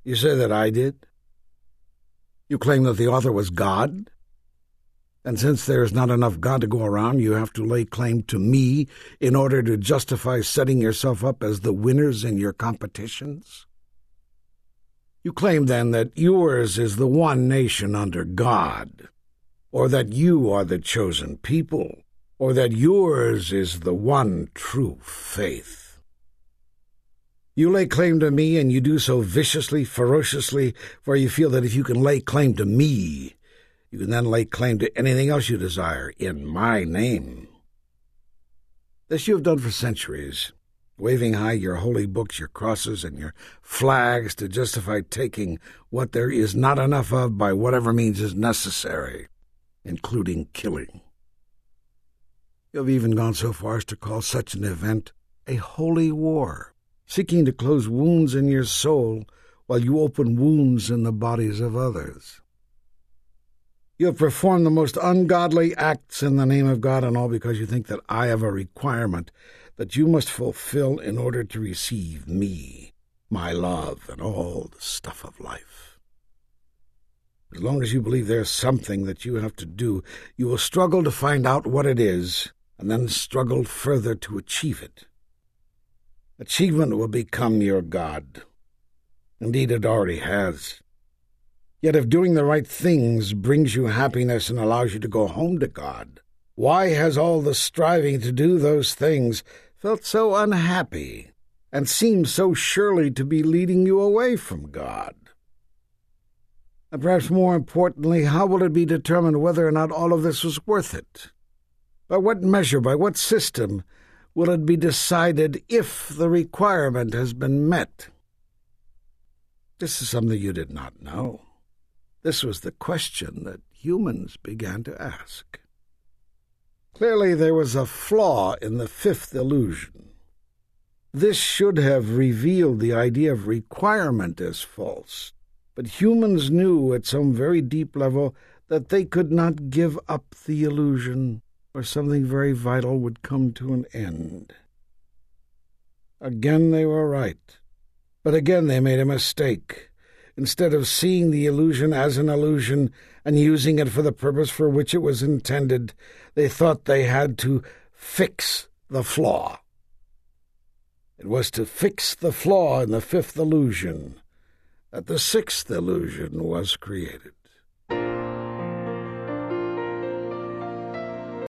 You say that I did? You claim that the author was God? And since there is not enough God to go around, you have to lay claim to me in order to justify setting yourself up as the winners in your competitions? You claim, then, that yours is the one nation under God, or that you are the chosen people, or that yours is the one true faith. You lay claim to me, and you do so viciously, ferociously, for you feel that if you can lay claim to me, you can then lay claim to anything else you desire in my name. This you have done for centuries, waving high your holy books, your crosses, and your flags to justify taking what there is not enough of by whatever means is necessary, including killing. You have even gone so far as to call such an event a holy war, seeking to close wounds in your soul while you open wounds in the bodies of others. You have performed the most ungodly acts in the name of God, and all because you think that I have a requirement that you must fulfill in order to receive me, my love, and all the stuff of life. As long as you believe there's something that you have to do, you will struggle to find out what it is, and then struggle further to achieve it. Achievement will become your God. Indeed, it already has. Yet if doing the right things brings you happiness and allows you to go home to God, why has all the striving to do those things felt so unhappy and seemed so surely to be leading you away from God? And perhaps more importantly, how will it be determined whether or not all of this was worth it? By what measure, by what system, will it be decided if the requirement has been met? This is something you did not know. This was the question that humans began to ask. Clearly there was a flaw in the fifth illusion. This should have revealed the idea of requirement as false, but humans knew at some very deep level that they could not give up the illusion, or something very vital would come to an end. Again they were right, but again they made a mistake. Instead of seeing the illusion as an illusion and using it for the purpose for which it was intended, they thought they had to fix the flaw. It was to fix the flaw in the fifth illusion that the sixth illusion was created.